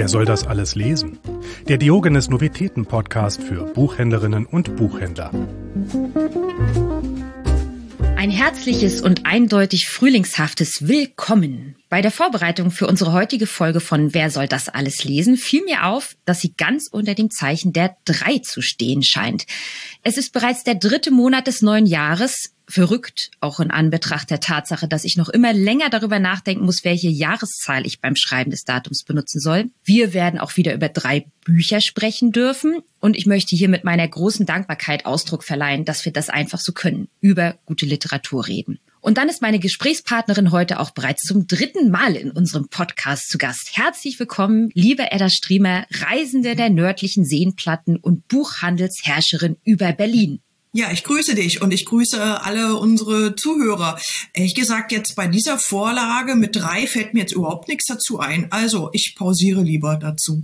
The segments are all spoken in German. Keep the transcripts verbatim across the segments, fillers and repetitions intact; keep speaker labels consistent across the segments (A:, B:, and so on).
A: Wer soll das alles lesen? Der Diogenes Novitäten Podcast für Buchhändlerinnen und Buchhändler.
B: Ein herzliches und eindeutig frühlingshaftes Willkommen. Bei der Vorbereitung für unsere heutige Folge von Wer soll das alles lesen, fiel mir auf, dass sie ganz unter dem Zeichen der drei zu stehen scheint. Es ist bereits der dritte Monat des neuen Jahres. Verrückt, auch in Anbetracht der Tatsache, dass ich noch immer länger darüber nachdenken muss, welche Jahreszahl ich beim Schreiben des Datums benutzen soll. Wir werden auch wieder über drei Bücher sprechen dürfen und ich möchte hier mit meiner großen Dankbarkeit Ausdruck verleihen, dass wir das einfach so können, über gute Literatur reden. Und dann ist meine Gesprächspartnerin heute auch bereits zum dritten Mal in unserem Podcast zu Gast. Herzlich willkommen, liebe Edda Striemer, Reisende der nördlichen Seenplatten und Buchhandelsherrscherin über Berlin.
C: Ja, ich grüße dich und ich grüße alle unsere Zuhörer. Ehrlich gesagt, jetzt bei dieser Vorlage mit drei fällt mir jetzt überhaupt nichts dazu ein. Also, ich pausiere lieber dazu.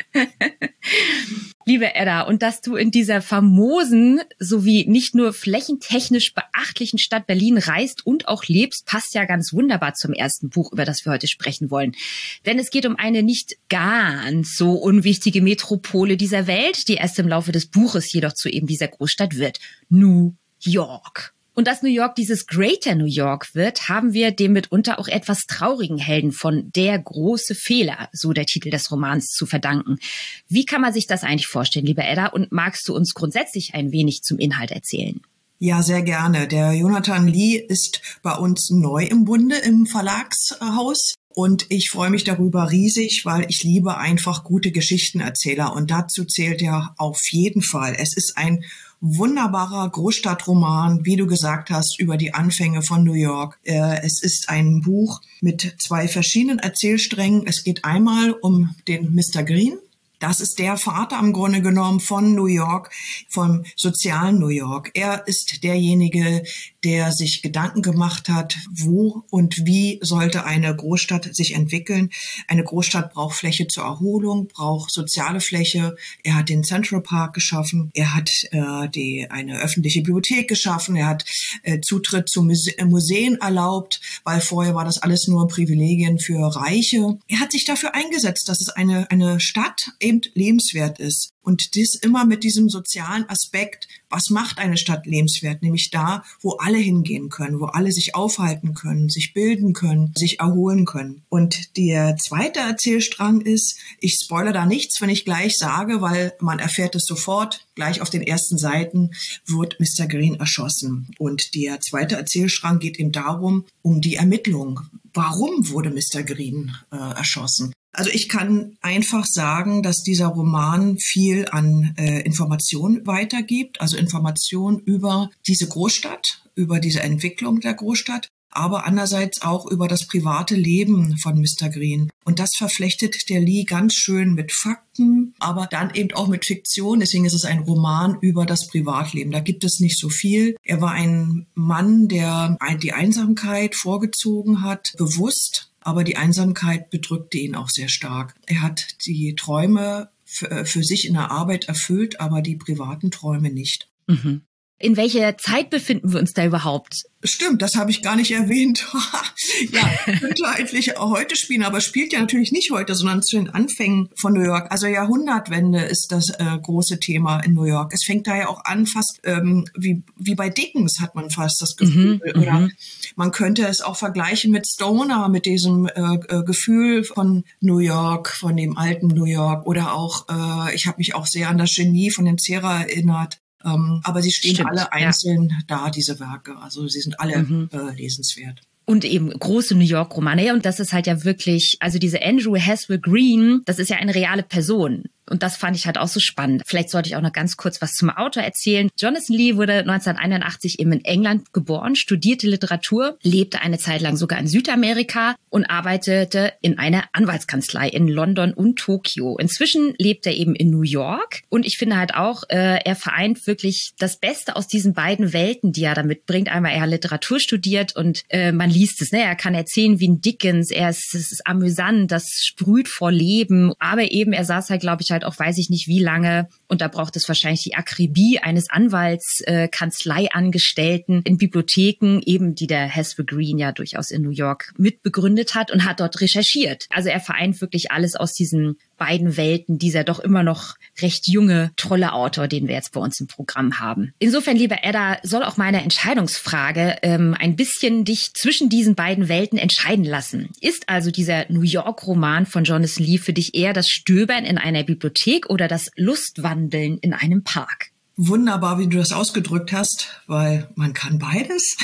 B: Liebe Edda, und dass du in dieser famosen sowie nicht nur flächentechnisch beachtlichen Stadt Berlin reist und auch lebst, passt ja ganz wunderbar zum ersten Buch, über das wir heute sprechen wollen. Denn es geht um eine nicht ganz so unwichtige Metropole dieser Welt, die erst im Laufe des Buches jedoch zu eben dieser Großstadt wird. New York. Und dass New York dieses Greater New York wird, haben wir dem mitunter auch etwas traurigen Helden von Der große Fehler, so der Titel des Romans, zu verdanken. Wie kann man sich das eigentlich vorstellen, liebe Edda? Und magst du uns grundsätzlich ein wenig zum Inhalt erzählen?
C: Ja, sehr gerne. Der Jonathan Lee ist bei uns neu im Bunde im Verlagshaus. Und ich freue mich darüber riesig, weil ich liebe einfach gute Geschichtenerzähler. Und dazu zählt er auf jeden Fall. Es ist ein wunderbarer Großstadtroman, wie du gesagt hast, über die Anfänge von New York. Es ist ein Buch mit zwei verschiedenen Erzählsträngen. Es geht einmal um den Mister Green. Das ist der Vater im Grunde genommen von New York, vom sozialen New York. Er ist derjenige, der sich Gedanken gemacht hat, wo und wie sollte eine Großstadt sich entwickeln. Eine Großstadt braucht Fläche zur Erholung, braucht soziale Fläche. Er hat den Central Park geschaffen. Er hat äh, die eine öffentliche Bibliothek geschaffen. Er hat äh, Zutritt zu Muse- Museen erlaubt, weil vorher war das alles nur Privilegien für Reiche. Er hat sich dafür eingesetzt, dass es eine eine Stadt eben lebenswert ist. Und dies immer mit diesem sozialen Aspekt, was macht eine Stadt lebenswert? Nämlich da, wo alle hingehen können, wo alle sich aufhalten können, sich bilden können, sich erholen können. Und der zweite Erzählstrang ist, ich spoilere da nichts, wenn ich gleich sage, weil man erfährt es sofort, gleich auf den ersten Seiten wird Mister Green erschossen. Und der zweite Erzählstrang geht eben darum, um die Ermittlung. Warum wurde Mister Green äh, erschossen? Also ich kann einfach sagen, dass dieser Roman viel an äh, Information weitergibt, also Information über diese Großstadt, über diese Entwicklung der Großstadt, aber andererseits auch über das private Leben von Mister Green. Und das verflechtet der Lee ganz schön mit Fakten, aber dann eben auch mit Fiktion. Deswegen ist es ein Roman über das Privatleben. Da gibt es nicht so viel. Er war ein Mann, der die Einsamkeit vorgezogen hat, bewusst. Aber die Einsamkeit bedrückte ihn auch sehr stark. Er hat die Träume für, für sich in der Arbeit erfüllt, aber die privaten Träume nicht.
B: Mhm. In welcher Zeit befinden wir uns da überhaupt?
C: Stimmt, das habe ich gar nicht erwähnt. Ja, könnte eigentlich heute spielen, aber spielt ja natürlich nicht heute, sondern zu den Anfängen von New York. Also Jahrhundertwende ist das äh, große Thema in New York. Es fängt da ja auch an, fast ähm, wie wie bei Dickens hat man fast das Gefühl. Mhm, Oder man könnte es auch vergleichen mit Stoner, mit diesem äh, äh, Gefühl von New York, von dem alten New York. Oder auch, äh, ich habe mich auch sehr an das Genie von den Serra erinnert. Um, aber sie stehen Stimmt, alle einzeln ja. da, diese Werke. Also sie sind alle mhm. äh, lesenswert.
B: Und eben große New York-Romane. Ja, und das ist halt ja wirklich, also diese Andrew Haswell Green, das ist ja eine reale Person. Und das fand ich halt auch so spannend. Vielleicht sollte ich auch noch ganz kurz was zum Autor erzählen. Jonathan Lee wurde neunzehnhunderteinundachtzig eben in England geboren, studierte Literatur, lebte eine Zeit lang sogar in Südamerika und arbeitete in einer Anwaltskanzlei in London und Tokio. Inzwischen lebt er eben in New York. Und ich finde halt auch, äh, er vereint wirklich das Beste aus diesen beiden Welten, die er da mitbringt. Einmal, er hat Literatur studiert und äh, man liest es, ne? Er kann erzählen wie ein Dickens, er ist, es ist amüsant, das sprüht vor Leben. Aber eben, er saß halt, glaube ich, halt auch, weiß ich nicht wie lange, und da braucht es wahrscheinlich die Akribie eines Anwalts, äh, Kanzleiangestellten in Bibliotheken, eben die der Haswell Green ja durchaus in New York mitbegründet hat und hat dort recherchiert. Also er vereint wirklich alles aus diesen beiden Welten dieser doch immer noch recht junge, tolle Autor, den wir jetzt bei uns im Programm haben. Insofern, liebe Edda, soll auch meine Entscheidungsfrage ähm, ein bisschen dich zwischen diesen beiden Welten entscheiden lassen. Ist also dieser New York-Roman von Jonathan Lee für dich eher das Stöbern in einer Bibliothek oder das Lustwandeln in einem Park?
C: Wunderbar, wie du das ausgedrückt hast, weil man kann beides.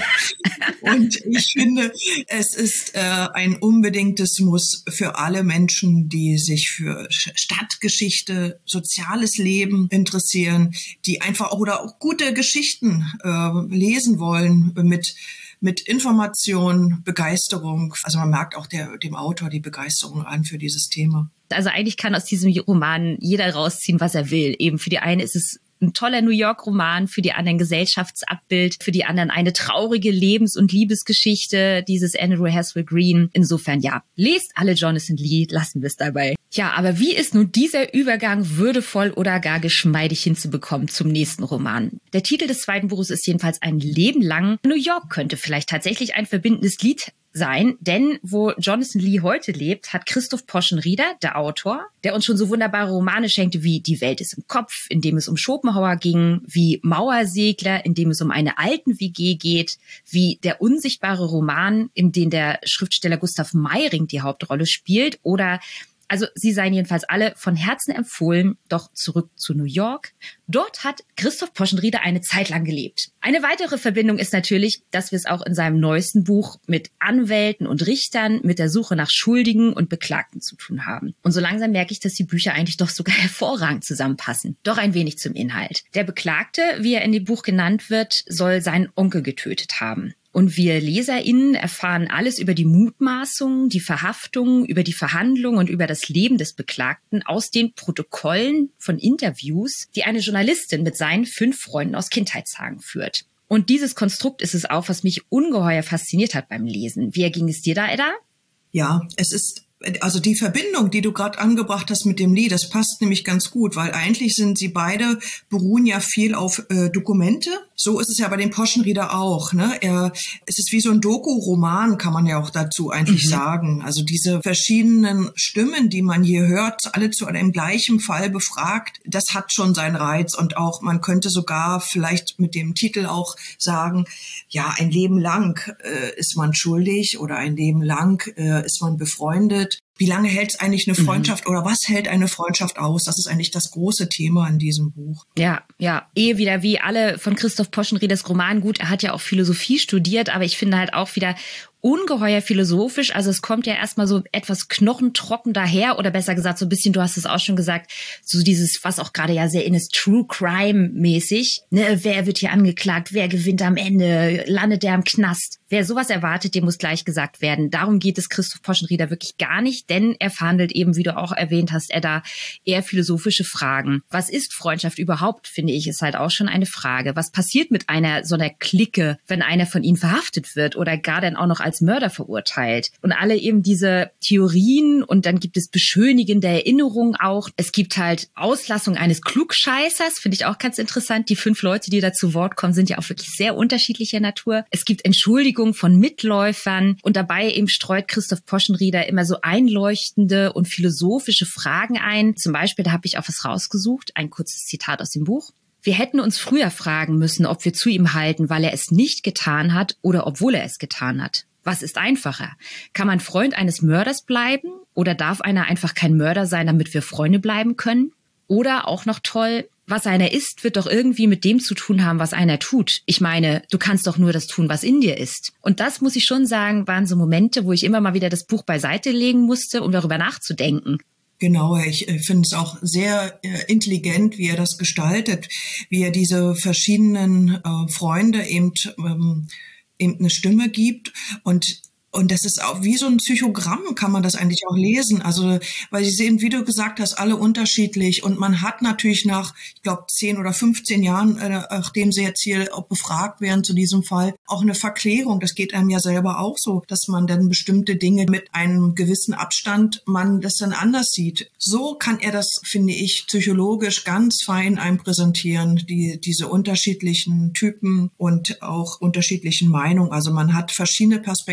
C: Und ich finde, es ist äh, ein unbedingtes Muss für alle Menschen, die sich für Stadtgeschichte, soziales Leben interessieren, die einfach oder auch gute Geschichten äh, lesen wollen mit mit Information, Begeisterung. Also man merkt auch der, dem Autor die Begeisterung an für dieses Thema.
B: Also eigentlich kann aus diesem Roman jeder rausziehen, was er will. Eben für die eine ist es ein toller New York-Roman, für die anderen Gesellschaftsabbild, für die anderen eine traurige Lebens- und Liebesgeschichte, dieses Andrew Haswell Green. Insofern ja, lest alle Jonathan Lee, lassen wir es dabei. Ja, aber wie ist nun dieser Übergang würdevoll oder gar geschmeidig hinzubekommen zum nächsten Roman? Der Titel des zweiten Buches ist jedenfalls Ein Leben lang New York könnte vielleicht tatsächlich ein verbindendes Glied sein, denn wo Jonathan Lee heute lebt, hat Christoph Poschenrieder, der Autor, der uns schon so wunderbare Romane schenkte wie Die Welt ist im Kopf, in dem es um Schopenhauer ging, wie Mauersegler, in dem es um eine Alten-W G geht, wie Der unsichtbare Roman, in dem der Schriftsteller Gustav Meyring die Hauptrolle spielt, oder also sie seien jedenfalls alle von Herzen empfohlen, doch zurück zu New York. Dort hat Christoph Poschenrieder eine Zeit lang gelebt. Eine weitere Verbindung ist natürlich, dass wir es auch in seinem neuesten Buch mit Anwälten und Richtern, mit der Suche nach Schuldigen und Beklagten zu tun haben. Und so langsam merke ich, dass die Bücher eigentlich doch sogar hervorragend zusammenpassen. Doch ein wenig zum Inhalt. Der Beklagte, wie er in dem Buch genannt wird, soll seinen Onkel getötet haben. Und wir LeserInnen erfahren alles über die Mutmaßungen, die Verhaftungen, über die Verhandlungen und über das Leben des Beklagten aus den Protokollen von Interviews, die eine Journalistin mit seinen fünf Freunden aus Kindheitstagen führt. Und dieses Konstrukt ist es auch, was mich ungeheuer fasziniert hat beim Lesen. Wie erging es dir da, Edda?
C: Ja, es ist also die Verbindung, die du gerade angebracht hast mit dem Lee, das passt nämlich ganz gut, weil eigentlich sind sie beide, beruhen ja viel auf äh, Dokumente. So ist es ja bei dem Poschenrieder auch. Ne? Er, es ist wie so ein Doku-Roman, kann man ja auch dazu eigentlich mhm. sagen. Also diese verschiedenen Stimmen, die man hier hört, alle zu einem gleichen Fall befragt, das hat schon seinen Reiz. Und auch, man könnte sogar vielleicht mit dem Titel auch sagen, ja, ein Leben lang äh, ist man schuldig oder ein Leben lang äh, ist man befreundet. Wie lange hält eigentlich eine Freundschaft mhm. oder was hält eine Freundschaft aus? Das ist eigentlich das große Thema in diesem Buch.
B: Ja, ja. Ehe wieder wie alle von Christoph Poschenrieders Roman. Gut, er hat ja auch Philosophie studiert, aber ich finde halt auch wieder ungeheuer philosophisch. Also es kommt ja erstmal so etwas knochentrocken daher oder besser gesagt so ein bisschen, du hast es auch schon gesagt, so dieses, was auch gerade ja sehr in ist, True Crime mäßig. Ne, wer wird hier angeklagt? Wer gewinnt am Ende? Landet der im Knast? Wer sowas erwartet, dem muss gleich gesagt werden. Darum geht es Christoph Poschenrieder wirklich gar nicht, denn er verhandelt eben, wie du auch erwähnt hast, Edda, eher philosophische Fragen. Was ist Freundschaft überhaupt, finde ich, ist halt auch schon eine Frage. Was passiert mit einer so einer Clique, wenn einer von ihnen verhaftet wird oder gar dann auch noch als Mörder verurteilt? Und alle eben diese Theorien und dann gibt es beschönigende Erinnerungen auch. Es gibt halt Auslassung eines Klugscheißers, finde ich auch ganz interessant. Die fünf Leute, die da zu Wort kommen, sind ja auch wirklich sehr unterschiedlicher Natur. Es gibt Entschuldigungen von Mitläufern und dabei eben streut Christoph Poschenrieder immer so einleuchtende und philosophische Fragen ein. Zum Beispiel, da habe ich auch was rausgesucht, ein kurzes Zitat aus dem Buch. Wir hätten uns früher fragen müssen, ob wir zu ihm halten, weil er es nicht getan hat oder obwohl er es getan hat. Was ist einfacher? Kann man Freund eines Mörders bleiben oder darf einer einfach kein Mörder sein, damit wir Freunde bleiben können? Oder auch noch toll, was einer ist, wird doch irgendwie mit dem zu tun haben, was einer tut. Ich meine, du kannst doch nur das tun, was in dir ist. Und das, muss ich schon sagen, waren so Momente, wo ich immer mal wieder das Buch beiseite legen musste, um darüber nachzudenken.
C: Genau, ich finde es auch sehr äh, intelligent, wie er das gestaltet, wie er diese verschiedenen äh, Freunde eben, ähm, eben eine Stimme gibt und Und das ist auch wie so ein Psychogramm, kann man das eigentlich auch lesen. Also, weil sie sind, wie du gesagt hast, alle unterschiedlich. Und man hat natürlich nach, ich glaube, zehn oder fünfzehn Jahren, äh, nachdem sie jetzt hier auch befragt werden zu diesem Fall, auch eine Verklärung. Das geht einem ja selber auch so, dass man dann bestimmte Dinge mit einem gewissen Abstand, man das dann anders sieht. So kann er das, finde ich, psychologisch ganz fein einem präsentieren, die, diese unterschiedlichen Typen und auch unterschiedlichen Meinungen. Also man hat verschiedene Perspektiven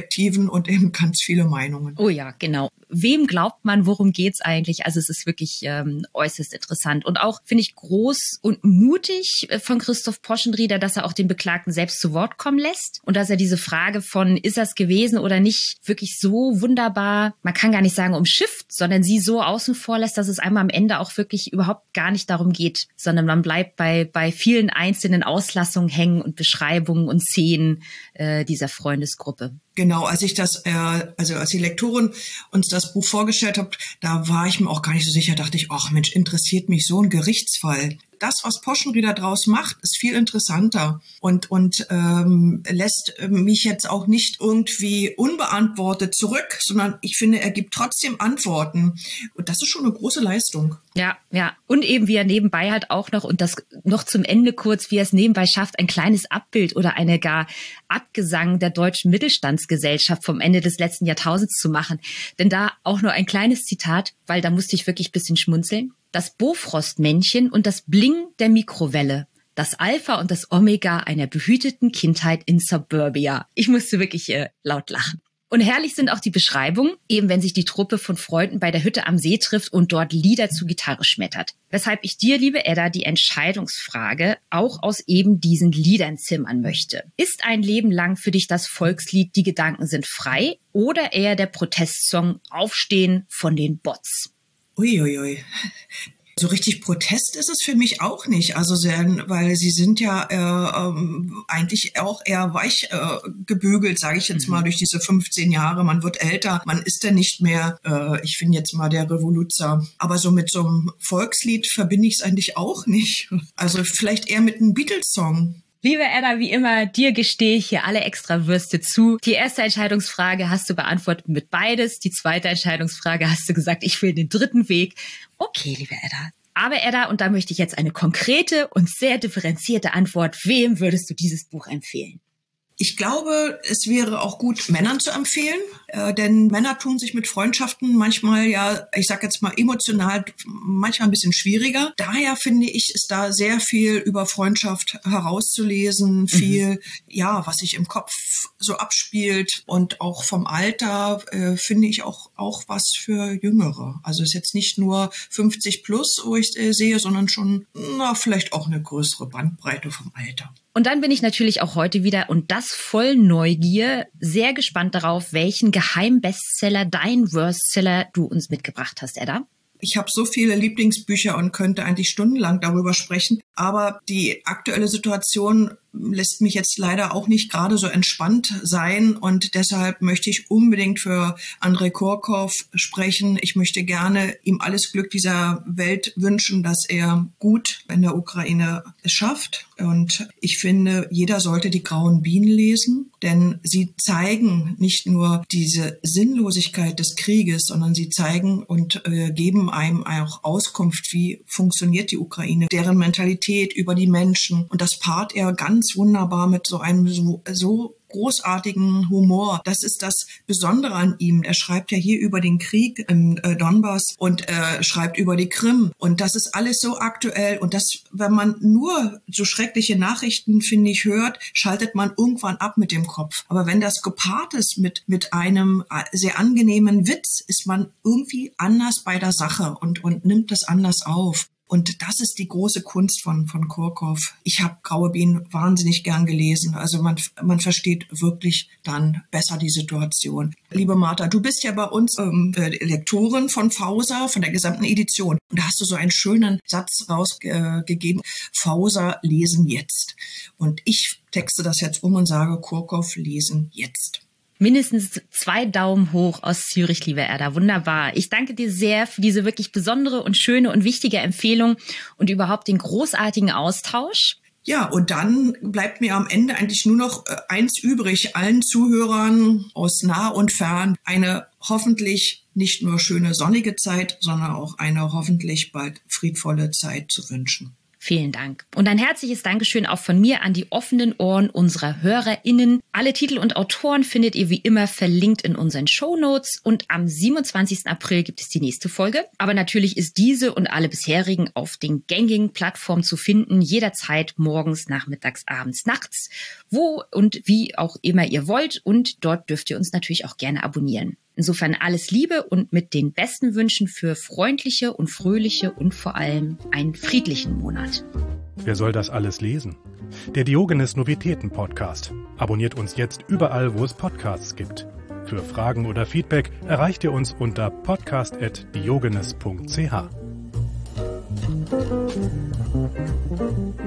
C: Emotionen und eben ganz viele Meinungen.
B: Oh ja, genau. Wem glaubt man, worum geht's eigentlich? Also es ist wirklich ähm, äußerst interessant. Und auch, finde ich, groß und mutig von Christoph Poschenrieder, dass er auch den Beklagten selbst zu Wort kommen lässt. Und dass er diese Frage von, ist das gewesen oder nicht, wirklich so wunderbar, man kann gar nicht sagen umschifft, sondern sie so außen vor lässt, dass es einmal am Ende auch wirklich überhaupt gar nicht darum geht, sondern man bleibt bei, bei vielen einzelnen Auslassungen hängen und Beschreibungen und Szenen äh, dieser Freundesgruppe.
C: Genau, als ich das, äh, also als die Lektorin uns das Buch vorgestellt hat, da war ich mir auch gar nicht so sicher, dachte ich, ach Mensch, interessiert mich so ein Gerichtsfall. Das, was Poschenrieder draus macht, ist viel interessanter und und ähm, lässt mich jetzt auch nicht irgendwie unbeantwortet zurück, sondern ich finde, er gibt trotzdem Antworten. Und das ist schon eine große Leistung.
B: Ja, ja. Und eben, wie er nebenbei halt auch noch, und das noch zum Ende kurz, wie er es nebenbei schafft, ein kleines Abbild oder eine gar Abgesang der deutschen Mittelstandsgesellschaft vom Ende des letzten Jahrtausends zu machen. Denn da auch nur ein kleines Zitat, weil da musste ich wirklich ein bisschen schmunzeln. Das Bofrostmännchen und das Bling der Mikrowelle. Das Alpha und das Omega einer behüteten Kindheit in Suburbia. Ich musste wirklich äh, laut lachen. Und herrlich sind auch die Beschreibungen, eben wenn sich die Truppe von Freunden bei der Hütte am See trifft und dort Lieder zu Gitarre schmettert. Weshalb ich dir, liebe Edda, die Entscheidungsfrage auch aus eben diesen Liedern zimmern möchte. Ist ein Leben lang für dich das Volkslied Die Gedanken sind frei oder eher der Protestsong Aufstehen von den Bots?
C: Uiuiui. Ui. So richtig Protest ist es für mich auch nicht, also sehr, weil sie sind ja äh, ähm, eigentlich auch eher weich äh, gebügelt, sage ich jetzt mal, durch diese fünfzehn Jahre. Man wird älter, man ist ja nicht mehr, äh, ich finde jetzt mal der Revoluzer. Aber so mit so einem Volkslied verbinde ich es eigentlich auch nicht. Also vielleicht eher mit einem Beatles-Song.
B: Liebe Edda, wie immer, dir gestehe ich hier alle Extrawürste zu. Die erste Entscheidungsfrage hast du beantwortet mit beides. Die zweite Entscheidungsfrage hast du gesagt, ich will den dritten Weg. Okay, liebe Edda. Aber Edda, und da möchte ich jetzt eine konkrete und sehr differenzierte Antwort. Wem würdest du dieses Buch empfehlen?
C: Ich glaube, es wäre auch gut, Männern zu empfehlen, äh, denn Männer tun sich mit Freundschaften manchmal ja, ich sag jetzt mal emotional, manchmal ein bisschen schwieriger. Daher finde ich, ist da sehr viel über Freundschaft herauszulesen, viel, mhm. ja, was sich im Kopf so abspielt und auch vom Alter äh, finde ich auch auch was für Jüngere. Also ist jetzt nicht nur fünfzig plus, wo ich äh, sehe, sondern schon, na, vielleicht auch eine größere Bandbreite vom Alter.
B: Und dann bin ich natürlich auch heute wieder, und das voll Neugier, sehr gespannt darauf, welchen Geheimbestseller, dein Worstseller du uns mitgebracht hast, Edda.
C: Ich habe so viele Lieblingsbücher und könnte eigentlich stundenlang darüber sprechen. Aber die aktuelle Situation lässt mich jetzt leider auch nicht gerade so entspannt sein. Und deshalb möchte ich unbedingt für Andrei Kurkow sprechen. Ich möchte gerne ihm alles Glück dieser Welt wünschen, dass er gut in der Ukraine es schafft. Und ich finde, jeder sollte die Grauen Bienen lesen, denn sie zeigen nicht nur diese Sinnlosigkeit des Krieges, sondern sie zeigen und äh, geben einem auch Auskunft, wie funktioniert die Ukraine, deren Mentalität über die Menschen. Und das paart er ganz wunderbar mit so einem so, so großartigen Humor. Das ist das Besondere an ihm. Er schreibt ja hier über den Krieg im äh, Donbass und äh, schreibt über die Krim. Und das ist alles so aktuell. Und das, wenn man nur so schreckliche Nachrichten, finde ich, hört, schaltet man irgendwann ab mit dem Kopf. Aber wenn das gepaart ist mit, mit einem sehr angenehmen Witz, ist man irgendwie anders bei der Sache und, und nimmt das anders auf. Und das ist die große Kunst von von Kurkow. Ich habe Graue Bienen wahnsinnig gern gelesen. Also man man versteht wirklich dann besser die Situation. Liebe Martha, du bist ja bei uns ähm, Lektorin von Fauser, von der gesamten Edition. Und da hast du so einen schönen Satz rausgegeben. Äh, Fauser lesen jetzt. Und ich texte das jetzt um und sage, Kurkow lesen jetzt.
B: Mindestens zwei Daumen hoch aus Zürich, liebe Edda. Wunderbar. Ich danke dir sehr für diese wirklich besondere und schöne und wichtige Empfehlung und überhaupt den großartigen Austausch.
C: Ja, und dann bleibt mir am Ende eigentlich nur noch eins übrig, allen Zuhörern aus nah und fern eine hoffentlich nicht nur schöne sonnige Zeit, sondern auch eine hoffentlich bald friedvolle Zeit zu wünschen.
B: Vielen Dank. Und ein herzliches Dankeschön auch von mir an die offenen Ohren unserer HörerInnen. Alle Titel und Autoren findet ihr wie immer verlinkt in unseren Shownotes und am siebenundzwanzigsten April gibt es die nächste Folge. Aber natürlich ist diese und alle bisherigen auf den gängigen Plattformen zu finden, jederzeit morgens, nachmittags, abends, nachts, wo und wie auch immer ihr wollt. Und dort dürft ihr uns natürlich auch gerne abonnieren. Insofern alles Liebe und mit den besten Wünschen für freundliche und fröhliche und vor allem einen friedlichen Monat.
A: Wer soll das alles lesen? Der Diogenes Novitäten Podcast. Abonniert uns jetzt überall, wo es Podcasts gibt. Für Fragen oder Feedback erreicht ihr uns unter podcast at diogenes punkt c h.